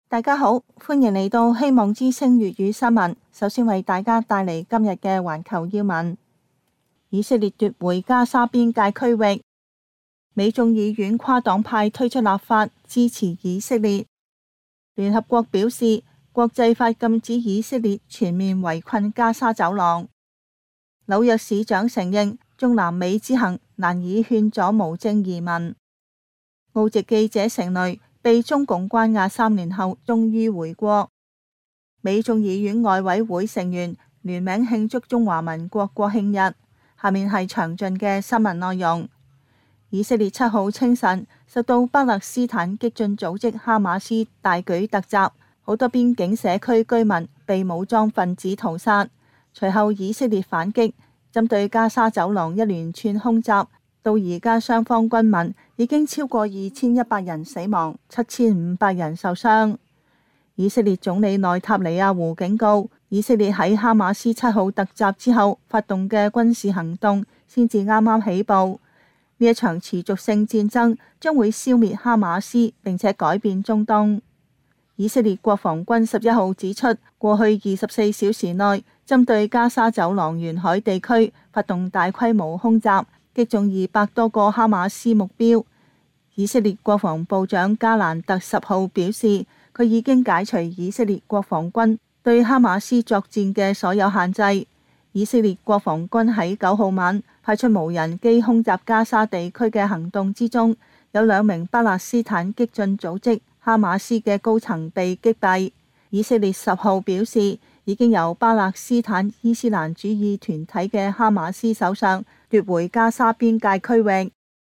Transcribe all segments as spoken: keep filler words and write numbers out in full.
大家好，歡迎嚟到希望之聲粵語新聞。首先為大家帶嚟今日嘅環球要聞。以色列奪回加沙邊界區域，美眾議院跨黨派推出立法支持以色列。聯合國表示，國際法禁止以色列全面圍困加沙走廊。紐約市長承認中南美之行難以勸阻無證移民。澳籍記者成蕾被中共關押三年後終於回國。美眾議院外委會成員聯名慶祝中華民國國慶日。下面係詳盡嘅新聞內容。以色列七號清晨受到巴勒斯坦激進組織哈馬斯大舉突襲，好多邊境社區居民被武裝分子屠殺。隨後以色列反擊，針對加沙走廊一連串空襲。到而家雙方軍民已經超過二千一百人死亡，七千五百人受傷。以色列總理內塔尼亞胡警告，以色列喺哈馬斯七號突襲之後發動嘅軍事行動先至啱啱起步。呢一場持續性戰爭將會消滅哈馬斯，並且改變中東。以色列國防軍十一號指出，過去二十四小時內針對加沙走廊沿海地區發動大規模空襲，擊中二百多個哈馬斯目標。以色列國防部長加蘭特十號表示，佢已經解除以色列國防軍對哈馬斯作戰嘅所有限制。以色列國防軍喺九號晚派出無人機空襲加沙地區嘅行動之中，有兩名巴勒斯坦激進組織哈馬斯嘅高層被擊斃。以色列十號表示，已經由巴勒斯坦伊斯蘭主義團體嘅哈馬斯手上奪回加沙邊界區域。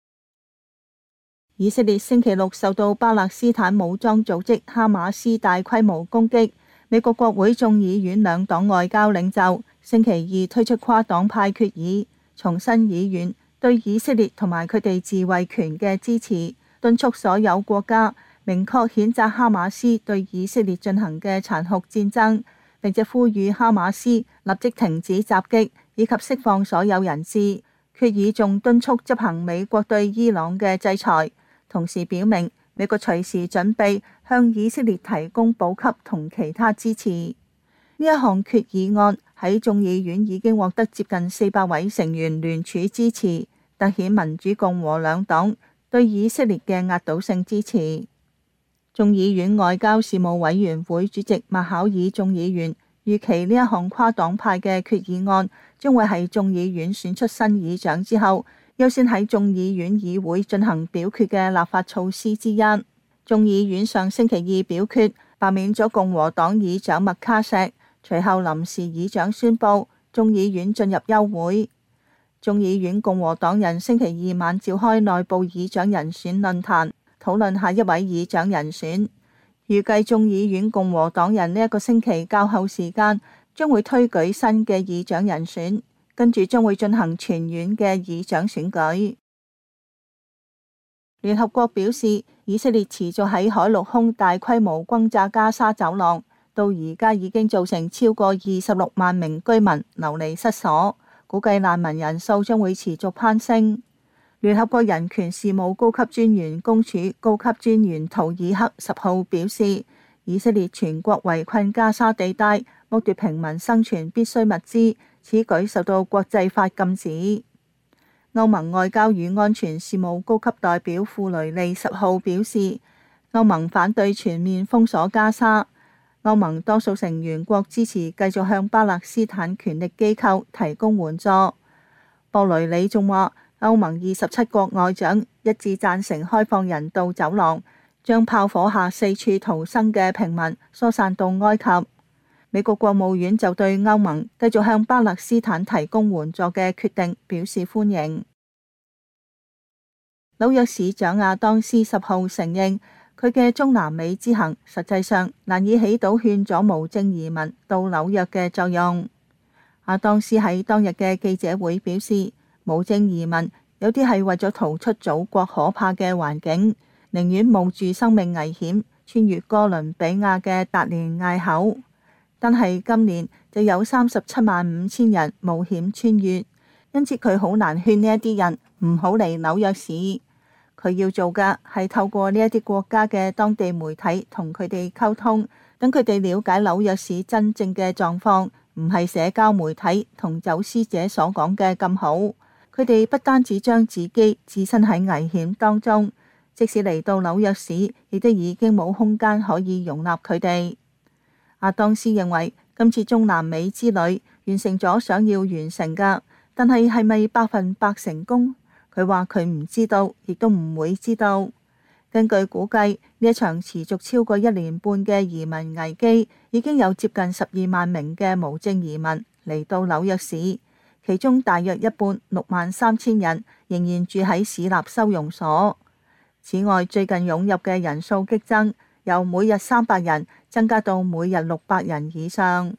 以色列星期六受到巴勒斯坦武裝組織哈馬斯大規模攻擊。美國國會眾議院兩黨外交領袖星期二推出跨黨派決議，重申議院對以色列同埋佢哋自衛權嘅支持，敦促所有國家明確譴責哈馬斯對以色列進行嘅殘酷戰爭，並且呼籲哈馬斯立即停止襲擊以及釋放所有人質。決議仲敦促執行美國對伊朗嘅制裁，同時表明美國隨時準備向以色列提供補給同其他支持。呢一項決議案喺眾議院已經獲得接近四百位成員聯署支持，凸顯民主共和兩黨對以色列嘅壓倒性支持。眾議院外交事務委員會主席麥考爾眾議員預期呢一項跨黨派嘅決議案將會喺眾議院選出新議長之後優先喺眾議院議會進行表決嘅立法措施之一。眾議院上星期二表決罷免咗共和黨議長麥卡錫，隨後臨時議長宣布眾議院進入休會。眾議院共和黨人星期二晚召開內部議長人選論壇，討論下一位議長人選。預計眾議院共和黨人呢一個星期較後時間將會推舉新嘅議長人選，跟住將會進行全院嘅議長選舉。聯合國表示，以色列持續喺海陸空大規模轟炸加沙走廊，到而家已經造成超過二十六萬名居民流離失所，估計難民人數將會持續攀升。聯合國人權事務高級專員公署高級專員圖爾克十號表示，以色列全國圍困加沙地帶，剝奪平民生存必需物資，此舉受到國際法禁止。歐盟外交與安全事務高級代表庫雷利十號表示，歐盟反對全面封鎖加沙。歐盟多數成員國支持繼續向巴勒斯坦權力機構提供援助。博雷里仲話，歐盟二十七國外長一致贊成開放人道走廊，將炮火下四處逃生嘅平民疏散到埃及。美國國務院就對歐盟繼續向巴勒斯坦提供援助嘅決定表示歡迎。紐約市長亞當斯十號承認，佢嘅中南美之行實際上難以起到勸阻無證移民到紐約嘅作用。亞當斯喺當日嘅記者會表示，無證移民有啲係為咗逃出祖國可怕嘅環境，寧願冒住生命危險穿越哥倫比亞嘅達連隘口。但係今年就有三十七萬五千人冒險穿越，因此佢好難勸呢一啲人唔好嚟紐約市。 佢要做嘅係透過呢一啲國家嘅當地媒體同佢哋溝通，等佢哋了解紐約市真正嘅狀況，唔係社交媒體同走私者所講嘅咁好。佢哋不單止將自己置身喺危險當中，即使嚟到紐約市，亦都已經冇空間可以容納佢哋。阿當斯認為今次中南美之旅完成咗想要完成嘅，但係係咪百分百成功？佢話佢唔知道，亦都唔會知道。根據估計，呢一場持續超過一年半嘅移民危機，已經有接近十二萬名嘅無證移民嚟到紐約市，其中大約一半六萬三千人仍然住喺市立收容所。此外，最近湧入嘅人數激增，由每日三百人增加到每日六百人以上。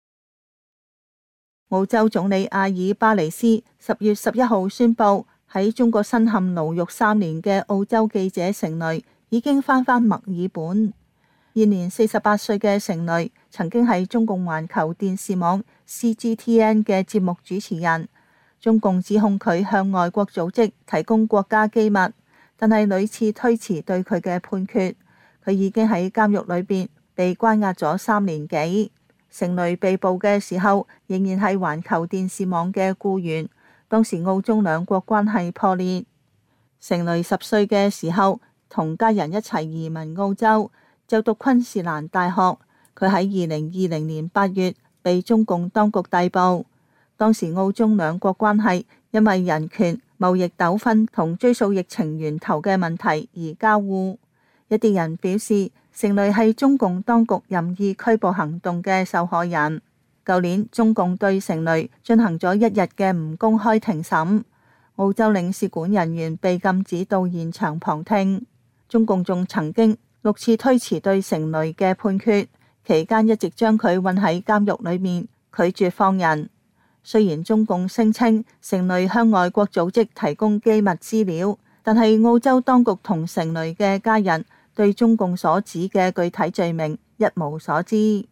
澳洲總理阿爾巴尼斯十月十一號宣布，喺中國身陷牢獄三年嘅澳洲記者成蕾已經翻返墨爾本。現年四十八歲嘅成蕾曾經係中共環球電視網 C G T N 嘅節目主持人。中共指控佢向外國組織提供國家機密，但係屢次推遲對佢嘅判決。佢已經喺監獄裏邊被關押咗三年幾。成蕾被捕嘅時候，仍然係環球電視網嘅僱員。當時澳中兩國關係破裂。成蕾十歲嘅時候，同家人一齊移民澳洲，就讀昆士蘭大學。佢喺二零二零年八月被中共當局逮捕。當時澳中兩國關係因為人權、貿易糾紛同追溯疫情源頭嘅問題而交惡。一啲人表示，成蕾係中共當局任意拘捕行動嘅受害人。舊年中共對成蕾進行咗一日嘅唔公開庭審，澳洲領事館人員被禁止到現場旁聽。中共仲曾經六次推遲對成蕾嘅判決，期間一直將佢韞喺監獄裏面，拒絕放人。雖然中共聲稱成蕾向外國組織提供機密資料，但係澳洲當局同成蕾嘅家人對中共所指嘅具體罪名一無所知。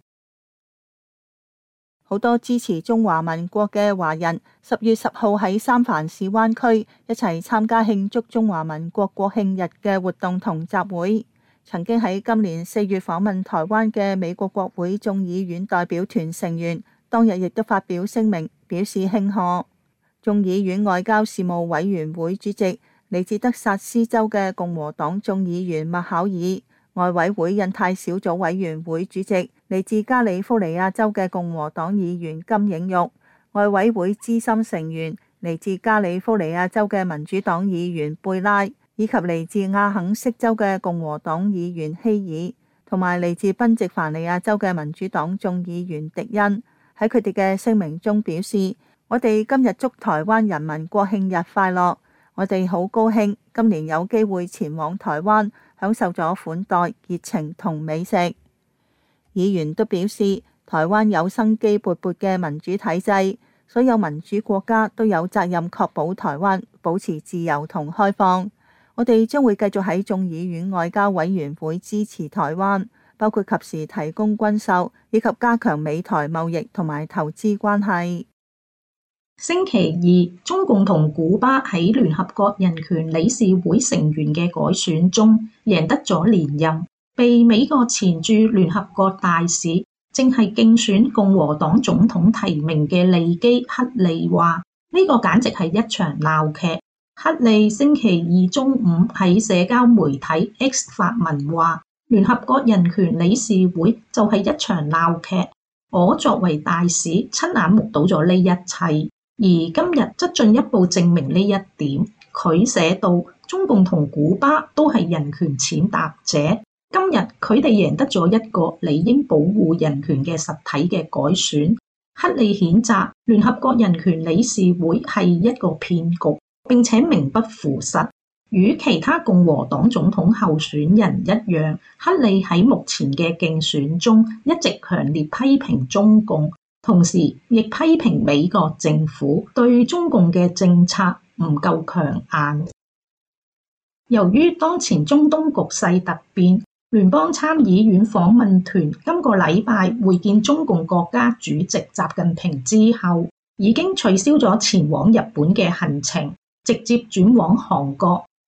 好多支持中華民國嘅華人十月十號喺三藩市灣區一齊參加慶祝中華民國國慶日嘅活動同集會。曾經喺今年四月訪問台灣嘅美國國會眾議院代表團成員，當日亦都發表聲明表示慶賀。眾議院外交事務委員會主席嚟自德薩斯州嘅共和黨眾議員麥考爾，外委會印太小組委員會主席嚟自加利福尼亞州嘅共和黨議員金映玉，外委會資深成員嚟自加利福尼亞州嘅民主黨議員貝拉，以及嚟自亞肯色州嘅共和黨議員希爾，同埋嚟自賓夕凡尼亞州嘅民主黨眾議員迪恩，喺佢哋嘅聲明中表示：我哋今日祝台灣人民國慶日快樂，我哋好高興今年有機會前往台灣，享受咗款待、熱情同美食。議員都表示，台灣有生機勃勃嘅民主體制，所有民主國家都有責任確保台灣保持自由同開放。我哋將會繼續喺眾議院外交委員會支持台灣，包括及時提供軍售，以及加強美台貿易同埋投資關係。 星期二，中共同古巴喺聯合國人權理事會成員嘅改選中贏得咗連任。被美國前駐聯合國大使、正係競選共和黨總統提名嘅利基克利話：呢個簡直係一場鬧劇。克利星期二中午喺社交媒體 X 發文話：聯合國人權理事會就係一場鬧劇。我作為大使親眼目睹咗呢一切，而今日則進一步證明呢一點。佢寫道：中共同古巴都係人權踐踏者。今日佢哋贏得咗一個理應保護人權嘅實體嘅改選。克利譴責聯合國人權理事會係一個騙局，並且名不符實。與其他共和黨總統候選人一樣，克利喺目前嘅競選中一直強烈批評中共，同時亦批評美國政府對中共嘅政策唔夠強硬。由於當前中東局勢突變，聯邦參議院訪問團今個禮拜會見中共國家主席習近平之後，已經取消咗前往日本嘅行程，直接轉往韓國，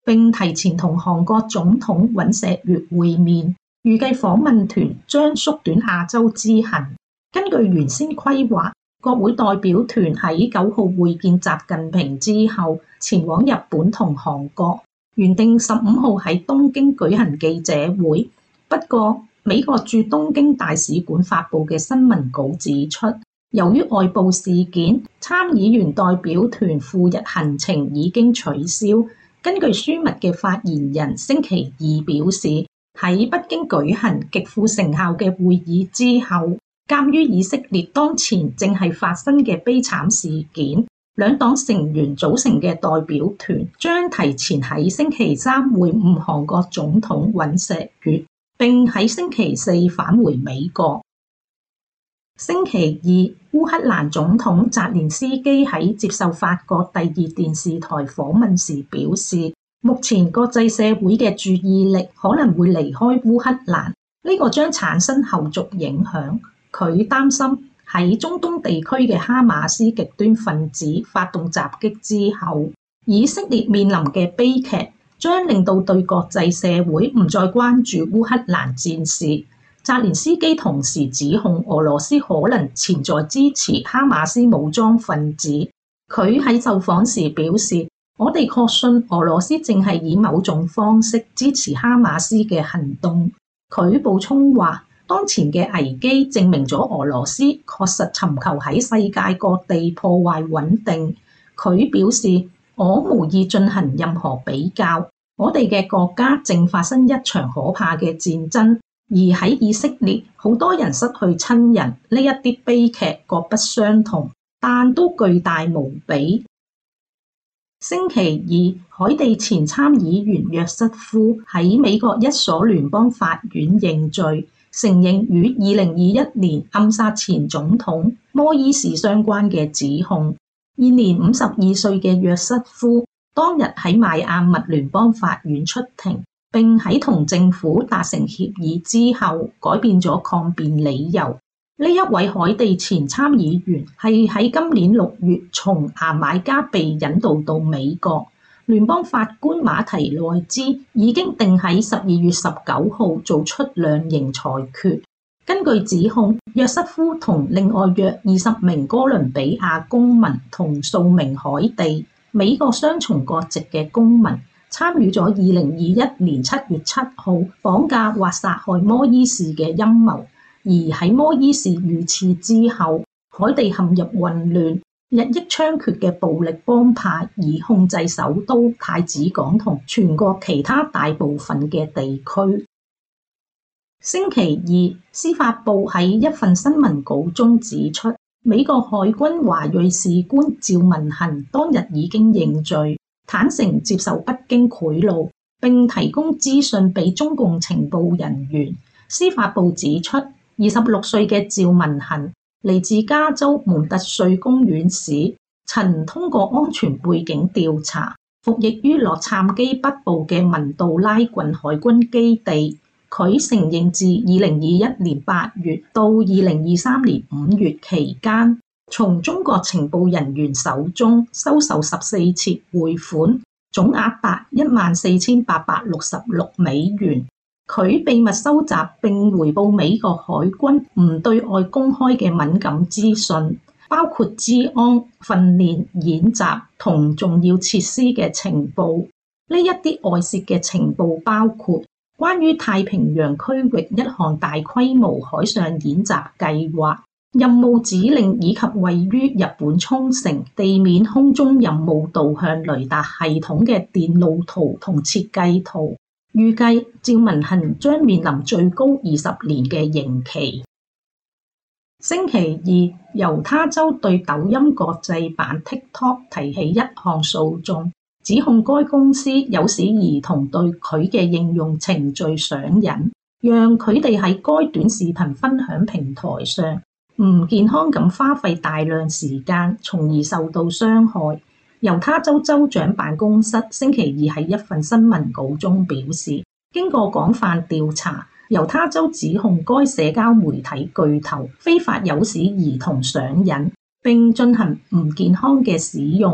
並提前同韓國總統尹錫悅會面，預計訪問團將縮短亞洲之行。根據原先規劃，國會代表團喺九號會見習近平之後，前往日本同韓國，原定十五號喺東京舉行記者會。不過，美國駐東京大使館發布嘅新聞稿指出，由於外部事件，參議員代表團赴日行程已經取消。根據樞密嘅發言人星期二表示，喺北京舉行極富成效嘅會議之後，鑑於以色列當前正係發生嘅悲慘事件，兩黨成員組成嘅代表團將提前喺星期三會晤韓國總統尹錫悅，並喺星期四返回美國。星期二，烏克蘭總統澤連斯基喺接受法國第二電視台訪問時表示，目前國際社會嘅注意力可能會離開烏克蘭，呢個將產生後續影響。佢擔心喺中東地區嘅哈馬斯極端分子發動襲擊之後，以色列面臨嘅悲劇將令到對國際社會唔再關注烏克蘭戰事。澤連斯基同時指控俄羅斯可能潛在支持哈馬斯武裝分子。佢喺受訪時表示，我哋確信俄羅斯正係以某種方式支持哈馬斯嘅行動。佢補充話，當前嘅危機證明咗俄羅斯確實尋求喺世界各地破壞穩定。佢表示，我無意進行任何比較，我哋嘅國家正發生一場可怕嘅戰爭。而喺以色列，好多人失去親人，呢一啲悲劇各不相同，但都巨大無比。星期二，海地前參議員約瑟夫喺美國一所聯邦法院認罪，承認與二零二一年暗殺前總統摩伊士相關嘅指控。現年五十二歲嘅約瑟夫當日喺邁阿密聯邦法院出庭，並喺同政府達成協議之後，改變咗抗辯理由。呢一位海地前參議員係喺今年六月從牙買加被引渡到美國。聯邦法官馬提內茲已經定喺十二月十九號做出量刑裁決。根據指控，約瑟夫同另外約二十名哥倫比亞公民同數名海地、美國雙重國籍嘅公民，參與咗二零二一年七月七號綁架或殺害摩伊士嘅陰謀，而喺摩伊士遇刺之後，海地陷入混亂，日益猖獗嘅暴力幫派已控制首都太子港同全國其他大部分嘅地區。星期二，司法部喺一份新聞稿中指出，美國海軍華裔士官趙文衡當日已經認罪，坦承接受北京賄賂，並提供資訊俾中共情報人員。司法部指出，二十六歲嘅趙文衡嚟自加州門特瑞公園市，曾通過安全背景調查，服役於洛杉磯北部嘅文杜拉郡海軍基地。佢承認自二零二一年八月到二零二三年五月期間，從中國情報人員手中收受十四次匯款，總額達一萬四千八百六十六美元。佢秘密收集並回報美國海軍唔對外公開嘅敏感資訊，包括治安、訓練、演習同重要設施嘅情報。呢一啲外泄嘅情報包括關於太平洋區域一項大規模海上演習計劃、任務指令以及位於日本沖繩地面空中任務導向雷達系統嘅電路圖同設計圖。預計趙文衡將面臨最高二十年嘅刑期。星期二，猶他州對抖音國際版 TikTok 提起一項訴訟，指控該公司誘使兒童對佢嘅應用程序上癮，讓佢哋喺該短視頻分享平台上唔健康咁花費大量時間，從而受到傷害。猶他州州長辦公室星期二喺一份新聞稿中表示，經過廣泛調查，猶他州指控該社交媒體巨頭非法誘使兒童上癮，並進行唔健康嘅使用。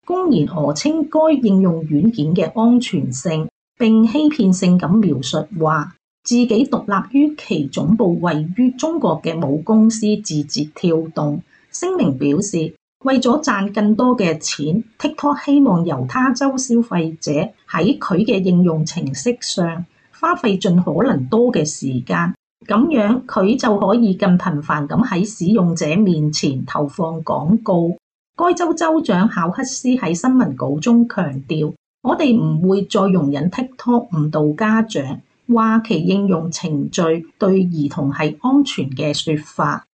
公然訛稱該應用軟件嘅安全性，並欺騙性咁描述話自己獨立於其總部位於中國嘅母公司字節跳動。聲明表示，為咗賺更多嘅錢 ，TikTok 希望猶他州消費者喺佢嘅應用程式上花費盡可能多嘅時間，咁樣佢就可以更頻繁咁喺使用者面前投放廣告。該州州長考克斯喺新聞稿中強調，我哋唔會再容忍 TikTok 誤導家長，話其應用程序對兒童係安全嘅說法。